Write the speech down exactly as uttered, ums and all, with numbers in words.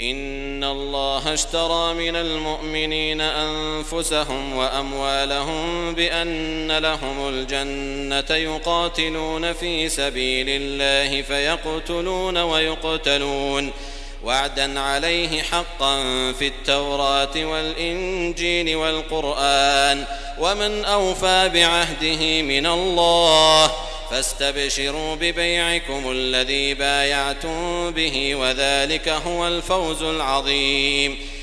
إن الله اشترى من المؤمنين أنفسهم وأموالهم بأن لهم الجنة يقاتلون في سبيل الله فيقتلون ويقتلون وعدا عليه حقا في التوراة والإنجيل والقرآن ومن أوفى بعهده من الله فاستبشروا ببيعكم الذي بايعتم به وذلك هو الفوز العظيم.